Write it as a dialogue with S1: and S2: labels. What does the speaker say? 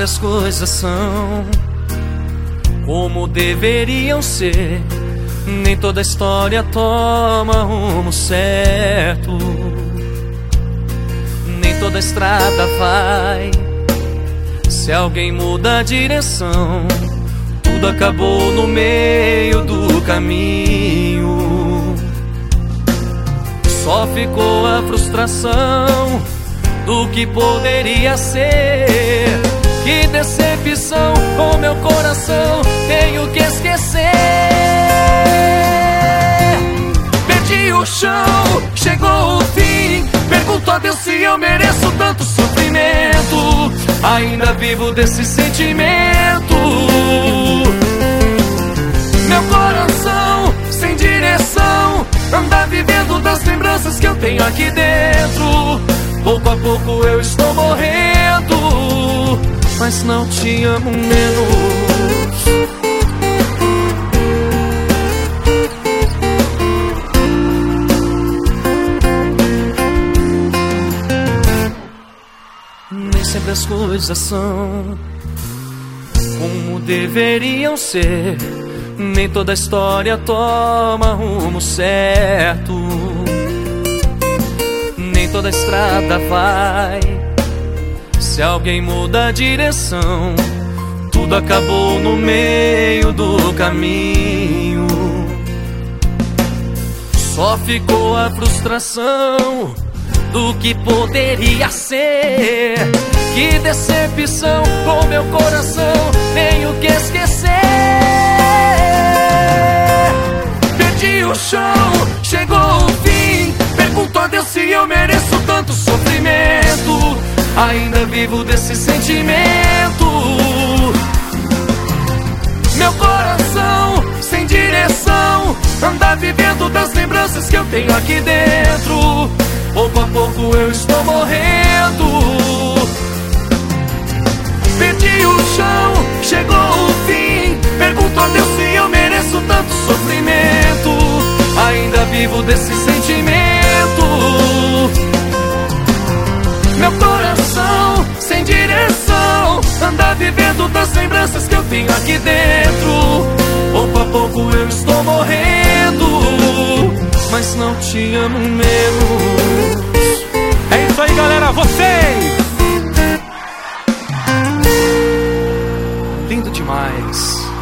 S1: sempre as coisas são como deveriam ser. Nem toda história toma rumo certo, nem toda estrada vai. Se alguém muda a direção, tudo acabou no meio do caminho. Só ficou a frustração do que poderia ser. Que decepção, com meu coração tenho que esquecer. Perdi o chão, chegou o fim. Pergunto a Deus se eu mereço tanto sofrimento. Ainda vivo desse sentimento. Meu coração sem direção anda vivendo das lembranças que eu tenho aqui dentro. Pouco a pouco eu estou morrendo, mas não te amo menos. Nem sempre as coisas são como deveriam ser. Nem toda história toma rumo certo, nem toda estrada vai. Se alguém muda a direção, tudo acabou no meio do caminho. Só ficou a frustração do que poderia ser. Que decepção, com meu coração tenho que esquecer. Perdi o chão, chegou o fim. Pergunto a Deus se eu mereço tanto sofrimento. Ainda vivo desse sentimento. Meu coração sem direção anda vivendo das lembranças que eu tenho aqui dentro. Pouco a pouco eu estou morrendo. Perdi o chão, chegou o fim. Pergunto a Deus se eu mereço tanto sofrimento. Ainda vivo desse sentimento. Meu coração sem direção anda vivendo das lembranças que eu tenho aqui dentro. Pouco a pouco eu estou morrendo, mas não te amo menos.
S2: É isso aí, galera, vocês!
S1: Lindo demais.